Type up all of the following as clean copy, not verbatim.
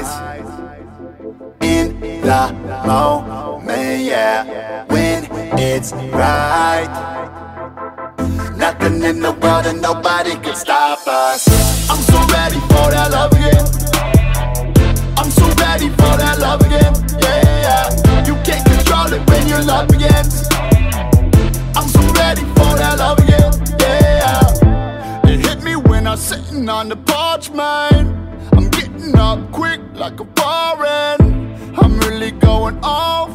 in the moment, yeah, when it's right. Nothing in the world and nobody can stop us. I'm so ready for that love again. I'm so ready for that love again, yeah. You can't control it when your love begins. I'm so ready for that love again, yeah. It hit me when I was sitting on the porch, man. I'm getting up quick like a foreign. I'm really going off.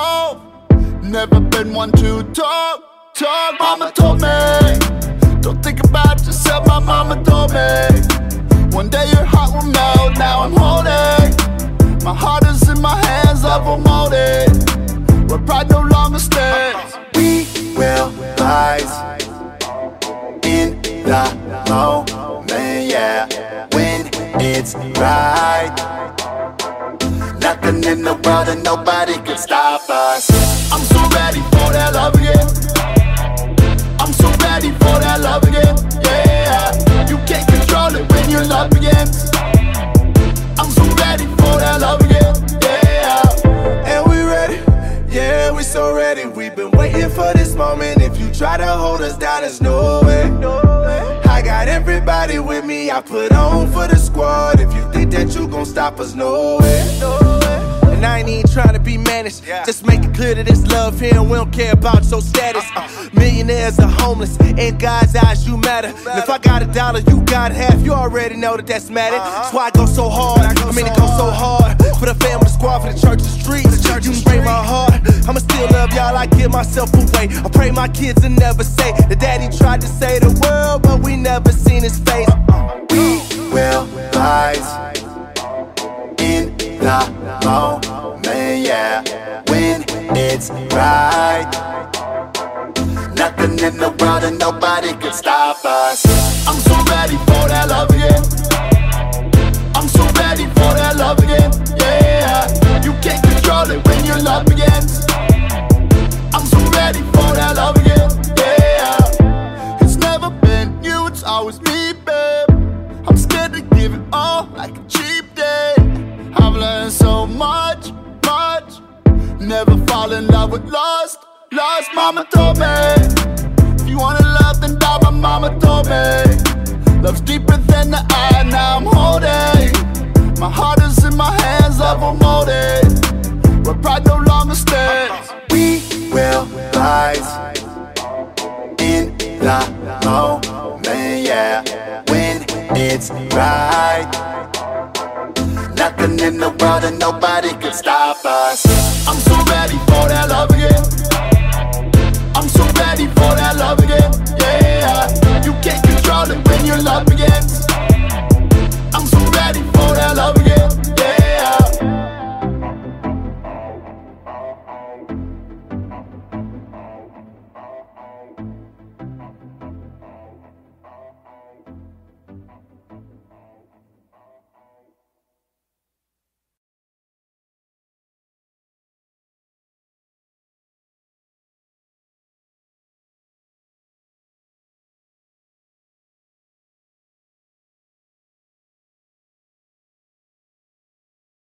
Never been one to talk. Mama told me, don't think about yourself, my mama told me. One day your heart will melt, now I'm holding. My heart is in my hands, love will mold it, where pride no longer stands. We will rise in the moment, yeah, when it's right. Nothing in the world and nobody can stop us. I'm so ready for that love again. I'm so ready for that love again, yeah. You can't control it when your love begins. I'm so ready for that love again, yeah. And we ready, yeah, we so ready. We've been waiting for this moment. If you try to hold us down, there's no way. I got everybody with me, I put on for the squad. If you think that you gon' stop us, no way. And I ain't even trying to be managed, just make it clear that it's love here and we don't care about your status. Millionaires are homeless, in God's eyes you matter. And if I got $1, you got half, you already know that that's matter. That's why I go so hard, it go so hard. For the family, the squad, for the church, the streets. You can break my heart, I'ma still love y'all, I give myself away. I pray my kids will never say that daddy tried to say the world, but we never seen his face. We will rise in the moment, yeah, when it's right. Nothing in the world and nobody can stop us. I'm so ready for that love again. I'm so ready for that love again, yeah. You can't control it when your love begins. I'm so ready for that love again, yeah. It's never been you, it's always me, babe. I'm scared to give it all like a cheap date. I've learned so much. Never fall in love with lost. Mama told me, if you wanna love, then die. My mama told me, love's deeper than the eye. Now I'm holding. My heart is in my hands, love will mold it, where pride no longer stands. We will rise in the moment, yeah, when it's right. Nothing in the world and nobody can stop us. I'm so ready for that love again. I'm so ready for that love again, yeah. You can't control it when your love begins.